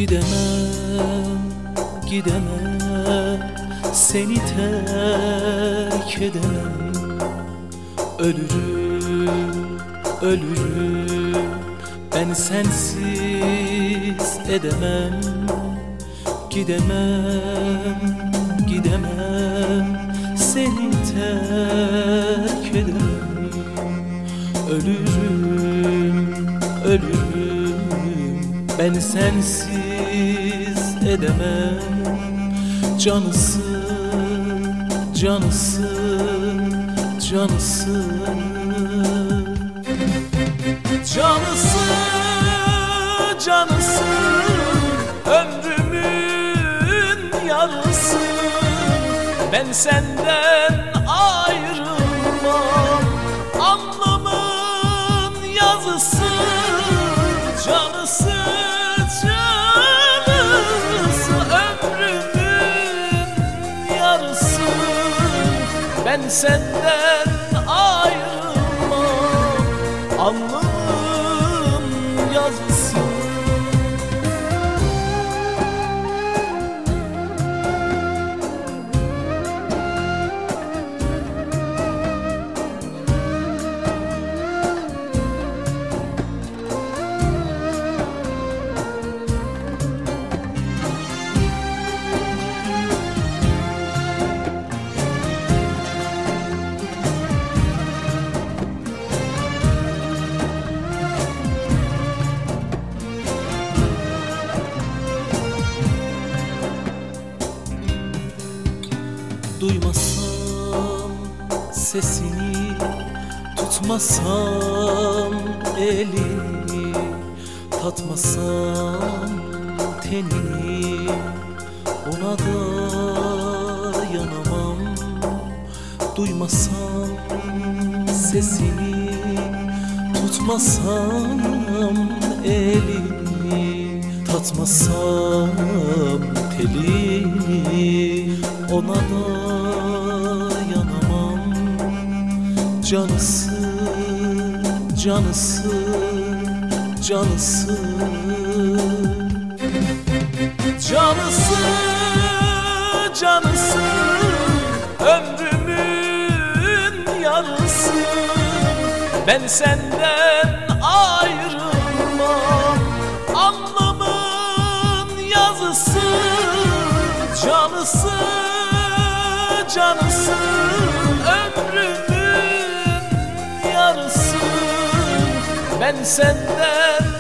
Gidemem, gidemem, seni terk edemem. Ölürüm, ölürüm, ben sensiz edemem. Gidemem, gidemem, seni terk edemem. Ölürüm, ölürüm, ben sensiz edemem. Canısın, canısın, canısın. Canısın, canısın, ömrümün yarısı. Ben senden ayrılmam, alnımın yazısı. Canısı, canısı, ömrümün yarısı. Ben senden ayrılmam, alnımın yazısı. Duymasam sesini, tutmasam elini, tatmasam tenini, ona da yanamam. Duymasam sesini, tutmasam elini, tatmasam telini, ona da yanamam. Canısı, canısı, canısı. Canısı, canısı, ömrümün yarısı. Ben senden ayrılmam, alnımın yazısı. Canısı, canısı, ömrümün yarısı. Ben senden